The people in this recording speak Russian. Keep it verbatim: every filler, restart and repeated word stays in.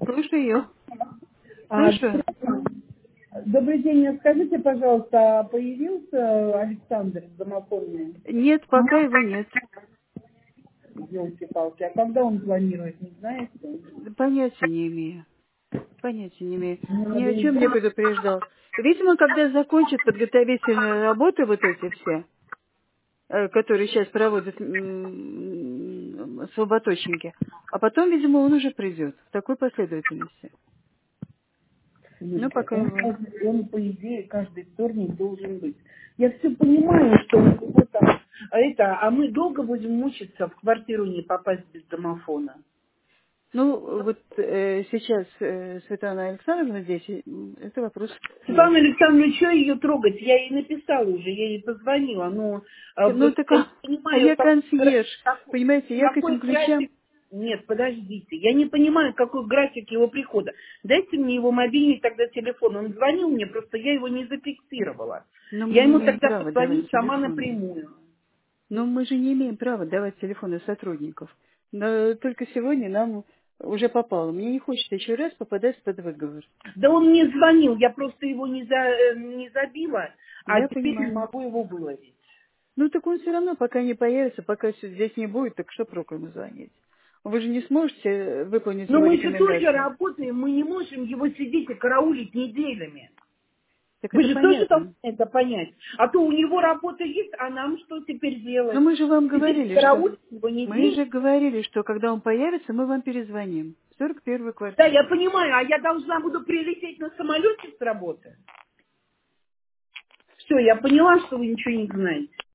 Слушаю. А, Слышу. Добрый день. Скажите, пожалуйста, а появился Александр в домофоне? Нет, пока его нет. Елки-палки. А когда он планирует, не знаете? Понятия не имею. Понятия не имею. Мне Ни надо о чем не узнать. предупреждал. Видимо, когда закончат подготовительные работы вот эти все, э, которые сейчас проводят м, слаботочники, а потом, видимо, он уже придет в такой последовательности. Ну, Слушайте, пока он, его. каждый- он, по идее, каждый вторник должен быть. Я все понимаю, что у него там... А, это, а мы долго будем мучиться в квартиру не попасть без домофона? Ну, вот э, сейчас э, Светлана Александровна здесь, и, м, это вопрос к ней. Светлана Александровна, что ее трогать? Я ей написала уже, я ей позвонила, но а, Ну, просто так я не а, а понимаю, я как, консьерж, как- понимаете, я к какой этим ключам. график... Нет, подождите, я не понимаю, какой график его прихода. Дайте мне его мобильный тогда телефон. Он звонил мне, просто я его не зафиксировала. Но мы Я не ему имеем тогда права давать позвоню сама телефоны. напрямую. Но мы же не имеем права давать телефоны сотрудников. Но только сегодня нам уже попало. Мне не хочется еще раз попадать под выговор. Да он мне звонил, я просто его не, за, э, не забила, а Я теперь не понимаю. могу его выловить. Ну так он все равно пока не появится, пока всё здесь не будет, так что проку ему звонить? Вы же не сможете э, выполнить Но его мы же тоже рекомендации. работаем, мы не можем его сидеть и караулить неделями. Так Вы это же тоже должны понятно. это понять. А то у него работа есть, а нам что теперь Но делать? мы же вам Сидеть и говорили, что... караулить его Мы неделю? же говорили, что когда он появится, мы вам перезвоним. В сорок первую Да, я квартиру. понимаю, а я должна буду прилететь на самолете с работы? Все, я поняла, что вы ничего не знаете.